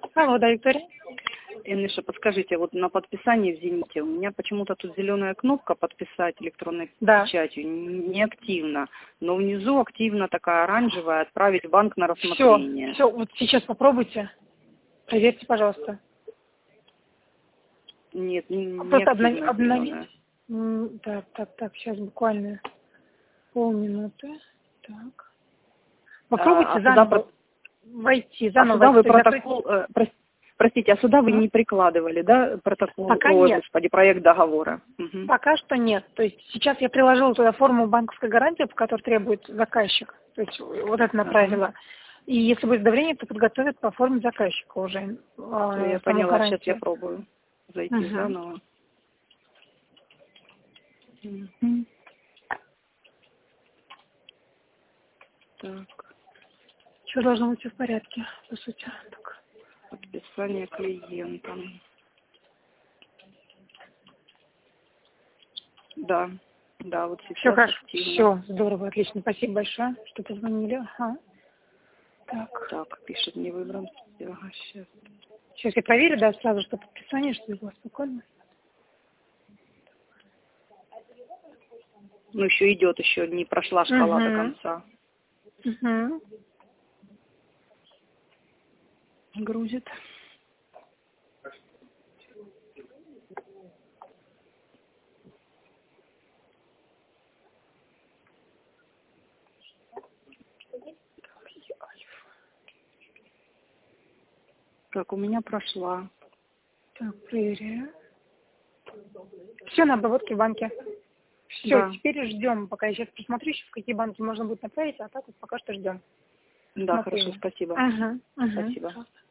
Алло, да, Виктория? Миша, подскажите, вот на подписании в «Зените» у меня почему-то тут зеленая кнопка «Подписать электронной печатью» не активна, но внизу активна такая оранжевая «Отправить в банк на рассмотрение». Все, вот сейчас попробуйте. Проверьте, пожалуйста. Нет, не просто активна зеленая. Так, сейчас буквально полминуты. Так. Попробуйте заново войти, Простите, а сюда вы не прикладывали, да, протокол, пока нет. Проект договора? Угу. Пока что нет. То есть сейчас я приложила туда форму банковской гарантии, по которой требует заказчик. То есть вот это направила. И если будет давление, то подготовят по форме заказчика уже. Я поняла, гарантию. Сейчас я пробую зайти заново. Угу. Так. Все должно быть все в порядке, по сути. Так. Подписание клиентам. Да, вот сейчас. Все хорошо. Все здорово, отлично. Спасибо большое, что позвонили. Ага. Так, пишет, не выбран. Ага, сейчас я проверю, да, сразу, что подписание, что было спокойно. Ну, еще идет, еще не прошла шкала до конца. Грузит. Так, у меня прошла. Так, проверяю. Все на обработке в банке. Все, теперь ждем, пока я сейчас посмотрю, в какие банки можно будет направить, а так вот пока что ждем. Да, хорошо, спасибо. Спасибо.